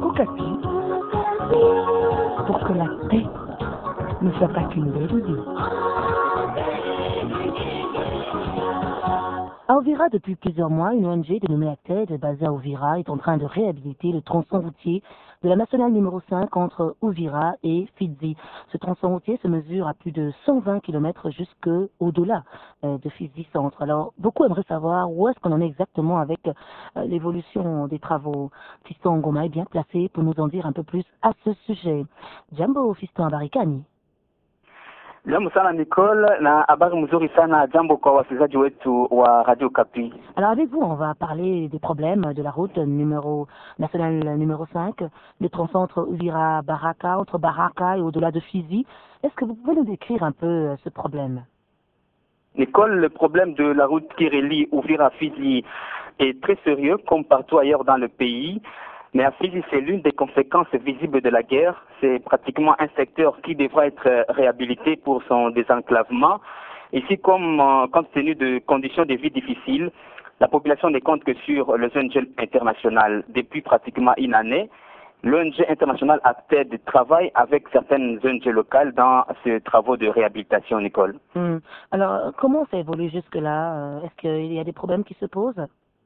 Okapi pour que la paix ne soit pas qu'une belle idée. À Uvira, depuis plusieurs mois, une ONG dénommée ACTED, basée à Uvira, est en train de réhabiliter le tronçon routier de la nationale numéro 5 entre Uvira et Fizi. Ce tronçon routier se mesure à plus de 120 km jusqu'au-delà de Fizi Centre. Alors, beaucoup aimeraient savoir où est-ce qu'on en est exactement avec l'évolution des travaux. Fiston Ngoma est bien placé pour nous en dire un peu plus à ce sujet. Jambo Fiston Abarikani. Jambo sana Nicole, na habari mzuri sana. Jambo kwa wasikilizaji wetu wa Radio Okapi. Alors avec vous, on va parler des problèmes de la route nationale numéro 5, le tronçon entre Uvira-Baraka, entre Baraka et au-delà de Fizi. Est-ce que vous pouvez nous décrire un peu ce problème? Nicole, le problème de la route qui relie Uvira-Fizi est très sérieux, comme partout ailleurs dans le pays. Mais à Fizi, c'est l'une des conséquences visibles de la guerre. C'est pratiquement un secteur qui devra être réhabilité pour son désenclavement. Ici, compte tenu de conditions de vie difficiles, la population ne compte que sur les ONG internationales. Depuis pratiquement une année, l'ONG internationale ACTED travaille avec certaines ONG locales dans ces travaux de réhabilitation, Nicole. Alors, comment ça évolue jusque-là? Est-ce qu'il y a des problèmes qui se posent?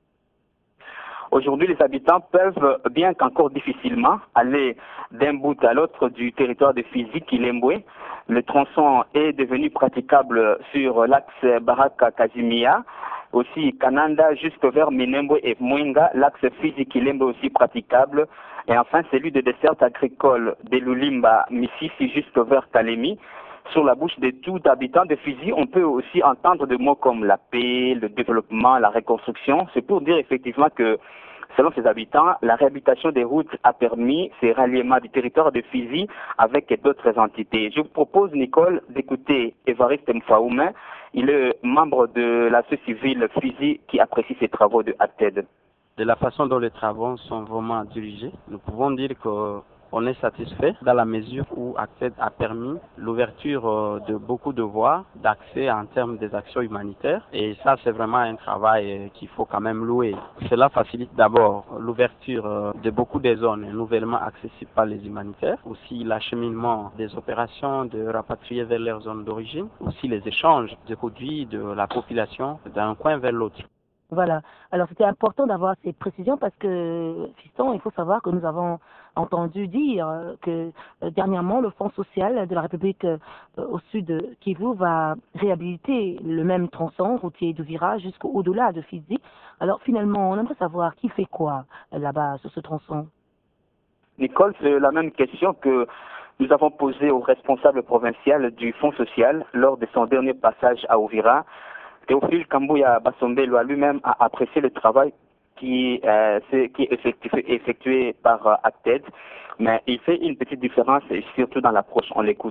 Aujourd'hui, les habitants peuvent, bien qu'encore difficilement, aller d'un bout à l'autre du territoire de Fizi, Kilembwe. Le tronçon est devenu praticable sur l'axe Baraka-Kazimia, aussi Kananda jusque vers Minembwe et Mwenga, l'axe Fizi-Kilembwe aussi praticable. Et enfin, celui de desserte agricole de Lulimba-Mississi jusque vers Kalemi. Sur la bouche de tout habitant de Fizi, on peut aussi entendre des mots comme la paix, le développement, la reconstruction. C'est pour dire effectivement que, selon ces habitants, la réhabilitation des routes a permis ces ralliements du territoire de Fizi avec d'autres entités. Je vous propose, Nicole, d'écouter Évariste Mfaoumé. Il est membre de la société civile Fizi qui apprécie ces travaux de ACTED. De la façon dont les travaux sont vraiment dirigés, nous pouvons dire qu'on est satisfait dans la mesure où ACTED a permis l'ouverture de beaucoup de voies d'accès en termes des actions humanitaires. Et ça, c'est vraiment un travail qu'il faut quand même louer. Cela facilite d'abord l'ouverture de beaucoup de zones nouvellement accessibles par les humanitaires, aussi l'acheminement des opérations de rapatrier vers leurs zones d'origine, aussi les échanges de produits de la population d'un coin vers l'autre. Voilà. Alors, c'était important d'avoir ces précisions parce que, Fiston, il faut savoir que nous avons entendu dire que dernièrement, le Fonds social de la République au sud de Kivu va réhabiliter le même tronçon routier d'Uvira jusqu'au-delà de Fizi. Alors, finalement, on aimerait savoir qui fait quoi là-bas sur ce tronçon. Nicole, c'est la même question que nous avons posée au responsable provincial du Fonds social lors de son dernier passage à Uvira. Théophile Kambouya Basombelo lui-même a apprécié le travail qui est effectué par ACTED, mais il fait une petite différence, et surtout dans l'approche. On l'écoute.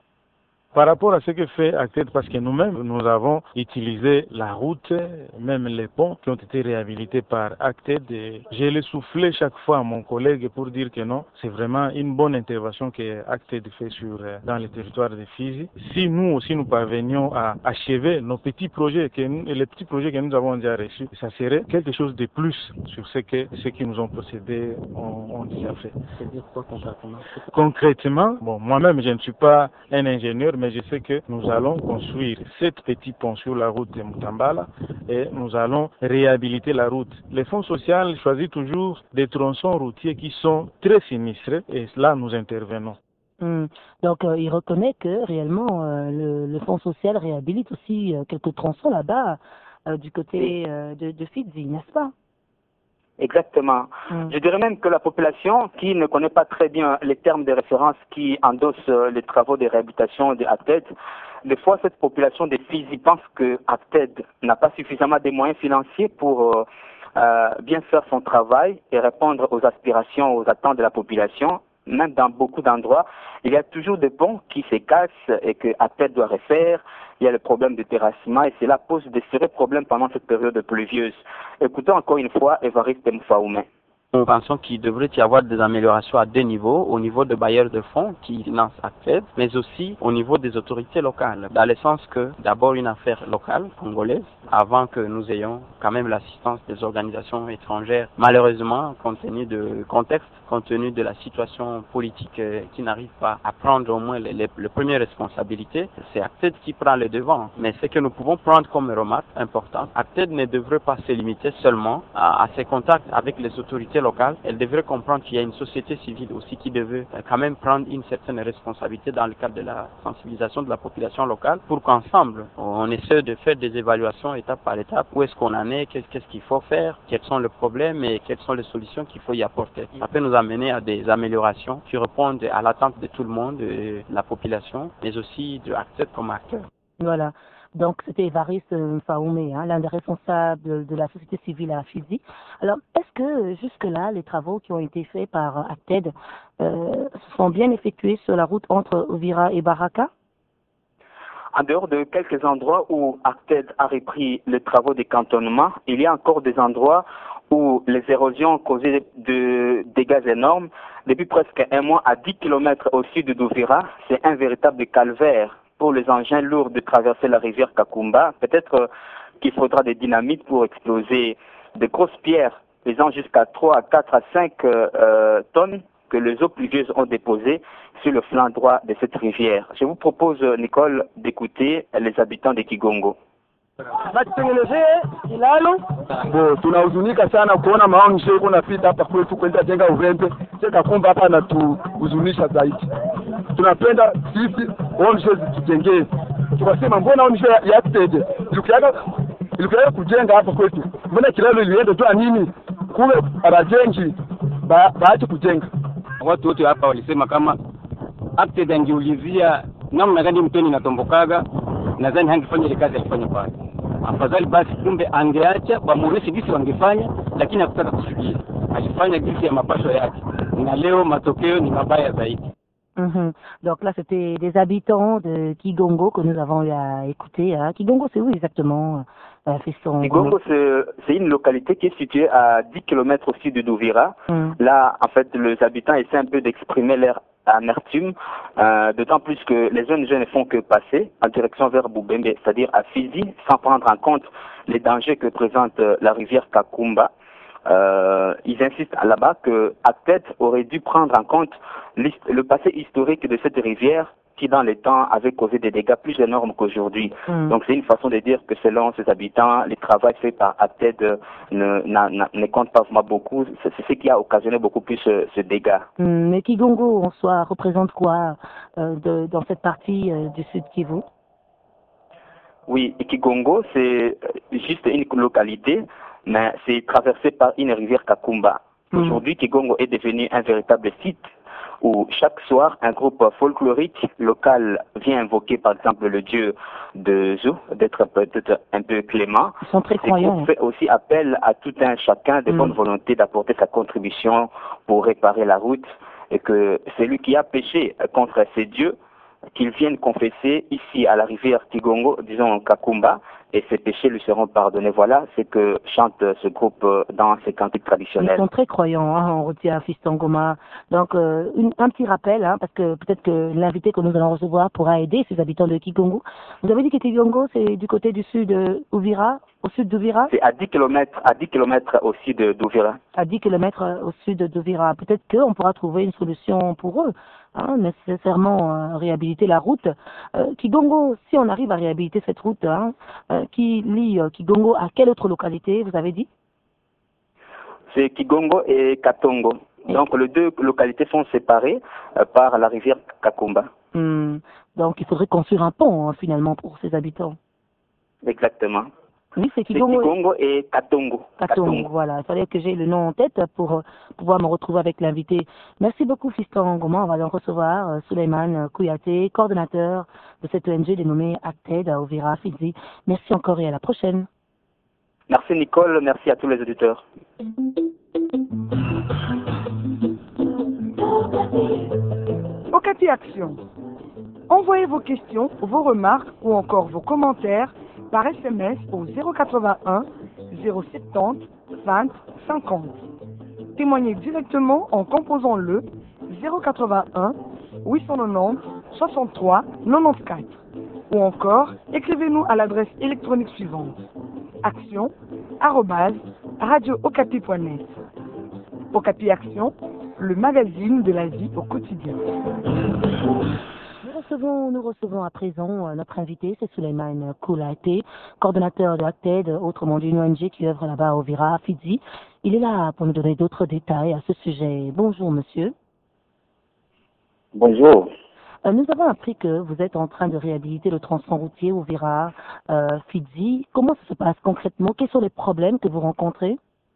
Par rapport à ce que fait ACTED, parce que nous-mêmes, nous avons utilisé la route, même les ponts qui ont été réhabilités par ACTED. Et je l'ai soufflé chaque fois à mon collègue pour dire que non, c'est vraiment une bonne intervention que ACTED fait dans le territoire de Fizi. Si nous aussi nous parvenions à achever nos petits projets, les petits projets que nous avons déjà reçus, ça serait quelque chose de plus sur ce qui nous ont procédé ont déjà fait. C'est-à-dire quoi concrètement? Concrètement, bon, moi-même je ne suis pas un ingénieur, mais je sais que nous allons construire 7 petits ponts sur la route de Mutambala et nous allons réhabiliter la route. Les fonds sociaux choisissent toujours des tronçons routiers qui sont très sinistrés et là nous intervenons. Donc il reconnaît que réellement le Fonds social réhabilite aussi quelques tronçons là-bas du côté de Fizi, n'est-ce pas? Exactement. Je dirais même que la population qui ne connaît pas très bien les termes de référence qui endossent les travaux de réhabilitation de ACTED, des fois cette population de Fizi pense que ACTED n'a pas suffisamment de moyens financiers pour bien faire son travail et répondre aux aspirations, aux attentes de la population. Même dans beaucoup d'endroits, il y a toujours des ponts qui se cassent et que ACTED doit refaire. Il y a le problème de terrassement et cela pose de sérieux problèmes pendant cette période pluvieuse. Écoutons encore une fois Évariste Mfaoumé. Nous pensons qu'il devrait y avoir des améliorations à deux niveaux, au niveau des bailleurs de fonds qui financent ACTED, mais aussi au niveau des autorités locales, dans le sens que d'abord une affaire locale, congolaise, avant que nous ayons quand même l'assistance des organisations étrangères. Malheureusement, compte tenu du contexte, compte tenu de la situation politique qui n'arrive pas à prendre au moins les premières responsabilités, c'est ACTED qui prend le devant. Mais ce que nous pouvons prendre comme remarque importante, ACTED ne devrait pas se limiter seulement à ses contacts avec les autorités locales. Elle devrait comprendre qu'il y a une société civile aussi qui devait quand même prendre une certaine responsabilité dans le cadre de la sensibilisation de la population locale pour qu'ensemble, on essaie de faire des évaluations étape par étape. Où est-ce qu'on en est, qu'est-ce qu'il faut faire, quels sont les problèmes et quelles sont les solutions qu'il faut y apporter. Ça peut nous amener à des améliorations qui répondent à l'attente de tout le monde, de la population, mais aussi de ACTED comme acteur. Voilà. Donc, c'était Évariste Mfaoumé, l'un des responsables de la société civile à Fizi. Alors, est-ce que jusque-là, les travaux qui ont été faits par ACTED se sont bien effectués sur la route entre Uvira et Baraka? En dehors de quelques endroits où ACTED a repris les travaux de cantonnement, il y a encore des endroits où les érosions causaient de dégâts énormes. Depuis presque un mois, à 10 km au sud d'Uvira, c'est un véritable calvaire pour les engins lourds de traverser la rivière Kakumba. Peut-être qu'il faudra des dynamites pour exploser de grosses pierres pesant jusqu'à 3 à 4 à 5 tonnes que les eaux pluvieuses ont déposées sur le flanc droit de cette rivière. Je vous propose, Nicole, d'écouter les habitants de Kigongo. Batutengenezee kilalo. Tunahuzunika sana kuona maonisho kunapita hapa kwetu kwenda jenga urembe. Kakumba hapa anatuhuzunisha zaidi. Tunapenda sisi onisho zitujengee. Tukasema mbona onisho ya ACTED ilikuwa kujenga hapa kwetu. Mbona kilalo ilienda tu nini? Kule arajengi baache kujenga. Watu wote hapa walisema kama ACTED angeulizia namna gani mtoni inatombokaga, nadhani hangefanya ile kazi alifanya pale. Afadhali basi kumbe angeacha bamurisi gisi wangefanya, lakini hakutaka kusikia. Alifanya gisi ya mapasho yake. Na leo matokeo ni mabaya zaidi. Donc là, c'était des habitants de Kigongo que nous avons eu à écouter. Kigongo, c'est où exactement, Fiston? Kigongo, c'est une localité qui est située à 10 km au sud d'Uvira. Là, en fait, les habitants essaient un peu d'exprimer leur amertume, d'autant plus que les jeunes ne font que passer en direction vers Boubembe, c'est-à-dire à Fizi, sans prendre en compte les dangers que présente la rivière Kakumba. Ils insistent là-bas que ACTED aurait dû prendre en compte le passé historique de cette rivière qui dans les temps avait causé des dégâts plus énormes qu'aujourd'hui. Donc c'est une façon de dire que selon ses habitants, les travaux faits par ACTED ne comptent pas vraiment beaucoup. C'est ce qui a occasionné beaucoup plus ce dégât. Mais Kigongo en soi représente quoi dans cette partie du sud Kivu? Oui, Kigongo c'est juste une localité, mais c'est traversé par une rivière Kakumba. Aujourd'hui, Kigongo est devenu un véritable site où chaque soir, un groupe folklorique local vient invoquer par exemple le dieu de Zou, d'être peut-être un peu clément. Ils sont très croyants. On fait aussi appel à tout un chacun de bonne volonté d'apporter sa contribution pour réparer la route et que celui qui a péché contre ces dieux, qu'ils viennent confesser ici à la rivière Kigongo, disons Kakumba, et ses péchés lui seront pardonnés. Voilà ce que chante ce groupe dans ses cantiques traditionnels. Ils sont très croyants, on retient Fiston Goma. Donc, un petit rappel, parce que peut-être que l'invité que nous allons recevoir pourra aider ces habitants de Kigongo. Vous avez dit que Kigongo, c'est du côté du sud d'Uvira, au sud d'Uvira? C'est à 10 km au sud d'Uvira. À 10 km au sud d'Uvira. Peut-être qu'on pourra trouver une solution pour eux. Nécessairement réhabiliter la route. Kigongo, si on arrive à réhabiliter cette route qui lie Kigongo à quelle autre localité, vous avez dit? C'est Kigongo et Katongo. Donc les deux localités sont séparées par la rivière Kakumba. Donc il faudrait construire un pont finalement pour ces habitants. Exactement. Oui, c'est Kigongo et Katongo. Katongo, voilà. Il fallait que j'ai le nom en tête pour pouvoir me retrouver avec l'invité. Merci beaucoup, Fiston Goma. On va donc recevoir Souleymane Kouyaté, coordonnateur de cette ONG dénommée ACTED à Uvira, Fizi. Merci encore et à la prochaine. Merci Nicole, merci à tous les auditeurs. Okati Action. Envoyez vos questions, vos remarques ou encore vos commentaires par SMS au 081 070 20 50. témoignez directement en composant le 081 890 63 94 ou encore écrivez-nous à l'adresse électronique suivante action@radiookapi.net. Okapi Action, le magazine de la vie au quotidien. Nous recevons à présent notre invité, c'est Souleymane Koulaté, coordonnateur de ACTED, autrement dit une ONG qui œuvre là-bas à Uvira, à Fidji. Il est là pour nous donner d'autres détails à ce sujet. Bonjour monsieur. Bonjour. Nous avons appris que vous êtes en train de réhabiliter le tronçon routier Uvira, Fidji. Comment ça se passe concrètement? Quels sont les problèmes que vous rencontrez?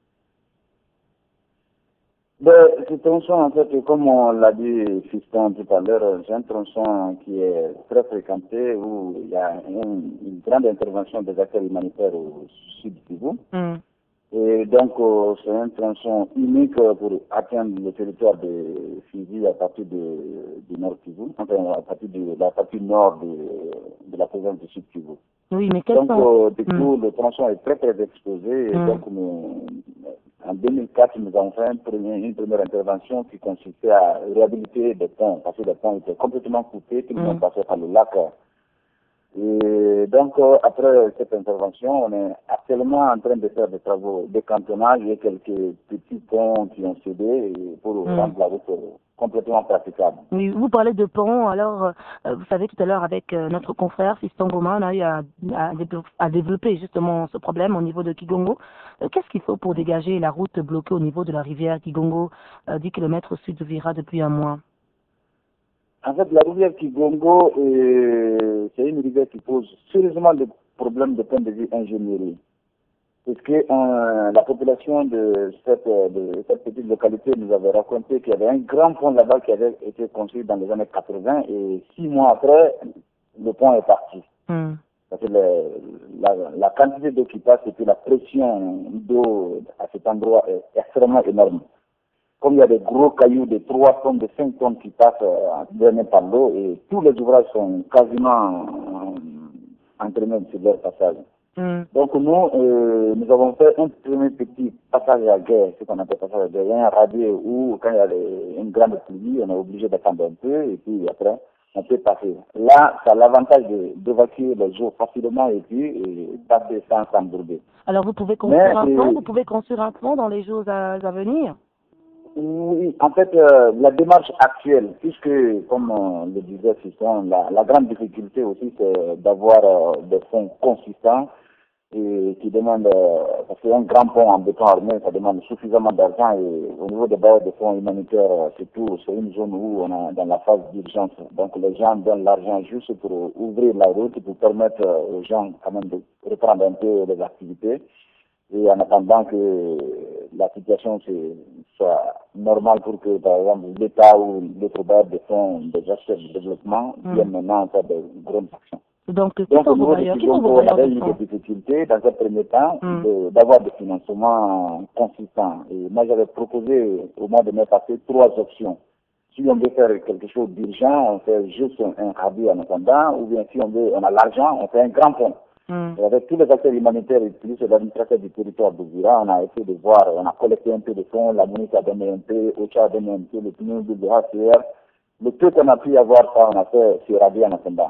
Ce tronçon, en fait, comme on l'a dit Fiston tout à l'heure, c'est un tronçon qui est très fréquenté où il y a une grande intervention des acteurs humanitaires au sud du Kivu. Et donc, c'est un tronçon unique pour atteindre le territoire de Fidji à partir du Nord Kivu, enfin à partir de la partie nord de la province du Sud Kivu. Oui, mais donc, du coup, le tronçon est très très exposé. Et donc, en 2004, nous avons fait une première intervention qui consistait à réhabiliter des ponts, parce que les ponts étaient complètement coupés, tout le monde passait par le lac. Et donc, après cette intervention, on est actuellement en train de faire des travaux de cantonnage et quelques petits ponts qui ont cédé pour rendre la route complètement praticable. Oui, vous parlez de ponts, alors vous savez tout à l'heure avec notre confrère Fiston Goma, on a eu à développer justement ce problème au niveau de Kigongo. Qu'est-ce qu'il faut pour dégager la route bloquée au niveau de la rivière Kigongo, 10 km au sud de Uvira depuis un mois? En fait, la rivière Kigongo, c'est une rivière qui pose sérieusement des problèmes de point de vue ingénierie. Parce que la population de cette petite localité nous avait raconté qu'il y avait un grand pont là-bas qui avait été construit dans les années 80 et 6 mois après, le pont est parti. Parce que la quantité d'eau qui passe et puis la pression d'eau à cet endroit est extrêmement énorme. Comme il y a des gros cailloux de 3 tonnes, de 5 tonnes qui passent drainés par l'eau et tous les ouvrages sont quasiment entraînés sur leur passage. Donc nous avons fait un premier petit passage à guerre, ce qu'on appelle passage à guerre. Il y a un radier où quand il y a une grande pluie, on est obligé d'attendre un peu et puis après on peut passer. Là, ça a l'avantage d'évacuer les eaux facilement et puis passer sans s'embourber. Alors vous pouvez construire un pont, vous pouvez construire un pont dans les jours à venir? Oui, en fait, la démarche actuelle, puisque, comme le disait Fiston, la grande difficulté aussi, c'est d'avoir des fonds consistants et qui demandent, parce qu'un grand pont en béton armé, ça demande suffisamment d'argent et au niveau des bailleurs de fonds humanitaires, surtout, c'est une zone où on est dans la phase d'urgence. Donc les gens donnent l'argent juste pour ouvrir la route, pour permettre aux gens quand même de reprendre un peu les activités. Et en attendant que la situation soit normale pour que, par exemple, l'État ou d'autres bailleurs de fonds des acteurs de développement viennent maintenant faire de grandes actions. Donc au niveau de Kigongo, on avait eu des difficultés dans un premier temps d'avoir des financements consistants. Et moi, j'avais proposé au mois de mai passé 3 options. Si on veut faire quelque chose d'urgent, on fait juste un radis en attendant, ou bien si on a l'argent, on fait un grand pont. Et avec tous les acteurs humanitaires et plus l'administrateur du territoire d'Uvira, on a essayé de voir, on a collecté un peu de fonds, la MONUC a donné un peu, OCHA a donné un peu, le PNUD, le HCR. Le peu qu'on a pu avoir, ça, on a fait sur Radio en attendant.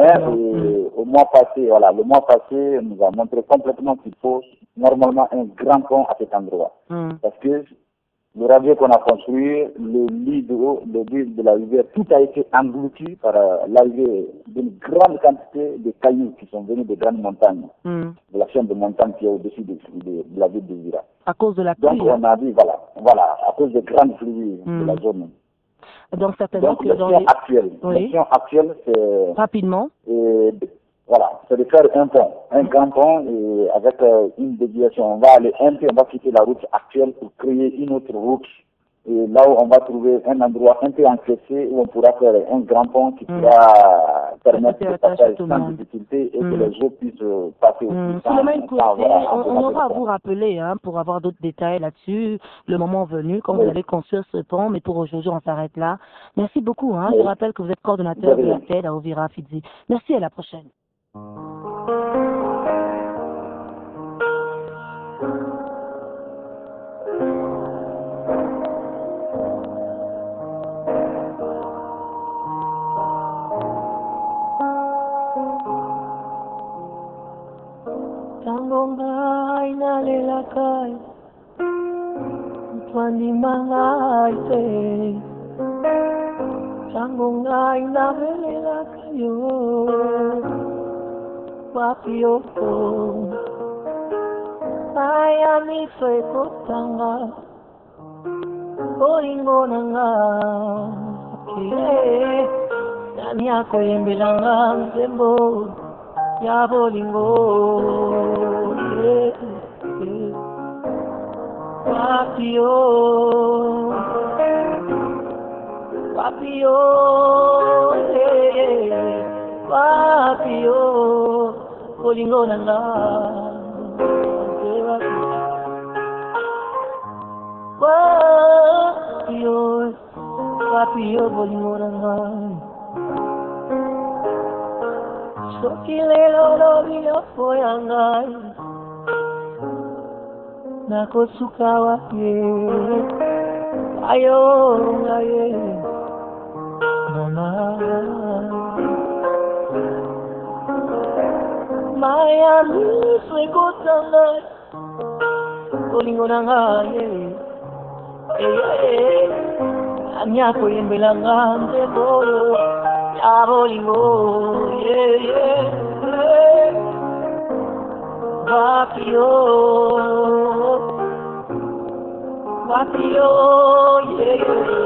Mais au mois passé, le mois passé, nous a montré complètement qu'il faut normalement un grand pont à cet endroit. Parce que le radier qu'on a construit, le lit de la rivière, tout a été englouti par l'arrivée d'une grande quantité de cailloux qui sont venus de grandes montagnes, de la chaîne de montagnes qui est au-dessus de la ville de Uvira. À cause de la pluie. Donc on a dit, voilà, à cause des grandes pluies de la zone. Donc certainement que dans l'option actuelle, c'est... Rapidement. Voilà, c'est de faire un grand pont et avec une déviation. On va aller on va quitter la route actuelle pour créer une autre route. Et là où on va trouver un endroit un peu encaissé où on pourra faire un grand pont qui pourra permettre de passer sans difficulté et que les eaux puissent passer aussi. On aura à vous rappeler pour avoir d'autres détails là-dessus, le moment venu, quand vous allez construire ce pont, mais pour aujourd'hui, on s'arrête là. Merci beaucoup. Je rappelle que vous êtes coordonnateur de ACTED à Uvira, Fidji. Merci, à la prochaine. mangaite Tango ngai na velela kayo Wapio Aya mi soy kotanga Oringo nanga Nani ako yembelanga Zembo Ya bolingo Wapio Wapio Wapio Bolingo nanga Wapio Wapio bolingo nanga Sokilelo lobilo foyangai Nakosukawa ye Ayo ngaye Mama Miami swekotanga Bolingo nanga ye Anyako yembelanga mbolo Ya bolingo Wapio Wapio